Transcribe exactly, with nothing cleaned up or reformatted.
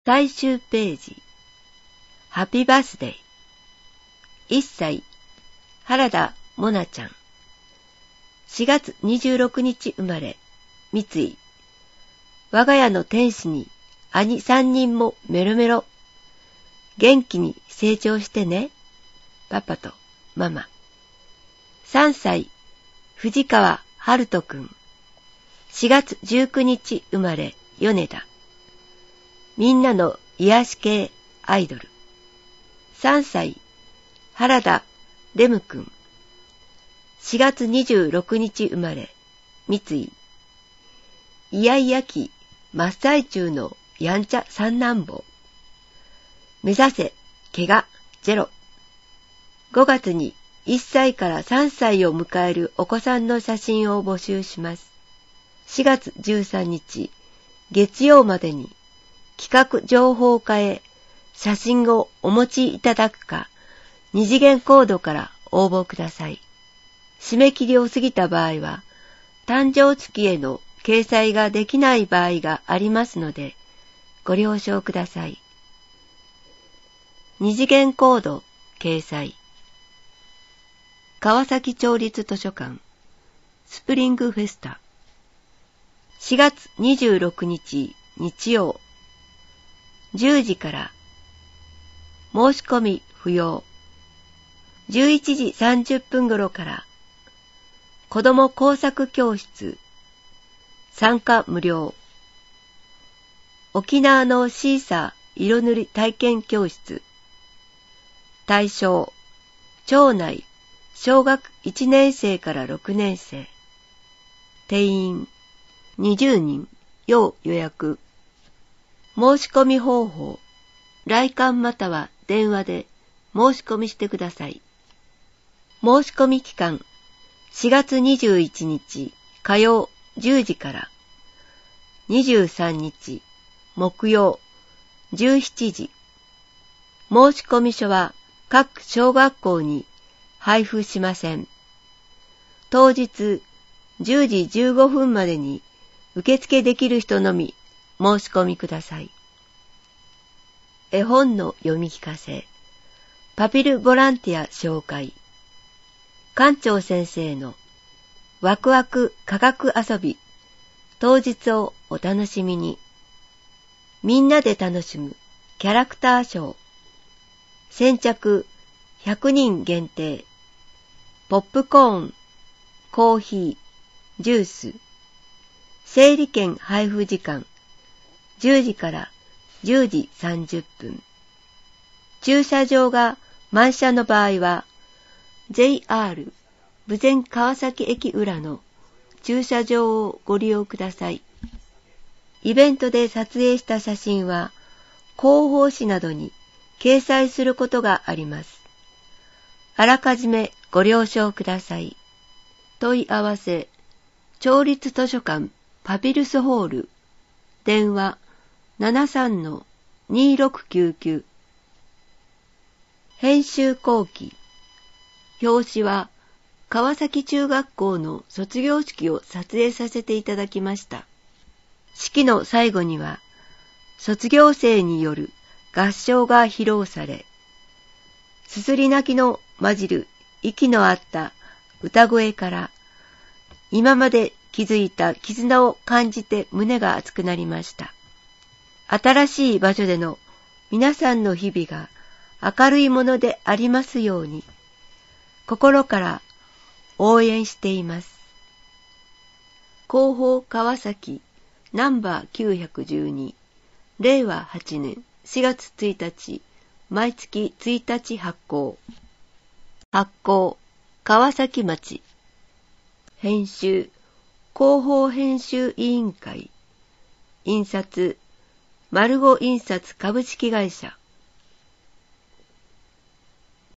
最終ページ。ハッピーバースデー。いっさい、原田もなちゃん。しがつにじゅうろくにち生まれ、三井。我が家の天使に兄三人もメロメロ。元気に成長してね。パパとママ。さんさい、藤川春人くん。しがつじゅうくにち生まれ、米田。みんなの癒し系アイドル。さんさい、原田レムくん。しがつにじゅうろくにち生まれ、三井。イヤイヤ期真っ最中のやんちゃ三男坊。目指せ、怪我、ゼロ。ごがつにいっさいからさんさいを迎えるお子さんの写真を募集します。しがつじゅうさんにち、月曜までに企画情報課へ写真をお持ちいただくか、二次元コードから応募ください。締め切りを過ぎた場合は、誕生月への掲載ができない場合がありますので、ご了承ください。二次元コード掲載。川崎町立図書館スプリングフェスタしがつにじゅうろくにち日曜じゅうじから申し込み不要じゅういちじさんじゅっぷん頃から子ども工作教室参加無料沖縄のシーサー色塗り体験教室対象町内小学いちねんせいからろくねんせい定員にじゅうにん要予約申し込み方法来館または電話で申し込みしてください。申し込み期間しがつにじゅういちにち火曜じゅうじからにじゅうさんにち木曜じゅうしちじ申し込み書は各小学校に配布しません。当日じゅうじじゅうごふんまでに受付できる人のみ申し込みください。絵本の読み聞かせ、パピルボランティア紹介、館長先生のワクワク科学遊び、当日をお楽しみに。みんなで楽しむキャラクターショー、先着ひゃくにん限定、ポップコーン、コーヒー、ジュース、整理券配布時間、じゅうじからじゅうじさんじゅっぷん。駐車場が満車の場合は、ジェイアール 豊前川崎駅裏の駐車場をご利用ください。イベントで撮影した写真は、広報誌などに掲載することがあります。あらかじめご了承ください。問い合わせ、町立図書館パピルスホール、電話 ななさんのにろくきゅうきゅう。編集後期、表紙は川崎中学校の卒業式を撮影させていただきました。式の最後には、卒業生による合唱が披露され、すすり泣きの混じる息の合った歌声から、今まで築いた絆を感じて胸が熱くなりました。新しい場所での皆さんの日々が明るいものでありますように、心から応援しています。広報川崎ナンバーきゅうひゃくじゅうに、れいわはちねんしがつついたち、毎月ついたち発行。発行、川崎町。編集、広報編集委員会。印刷、マルゴ印刷株式会社。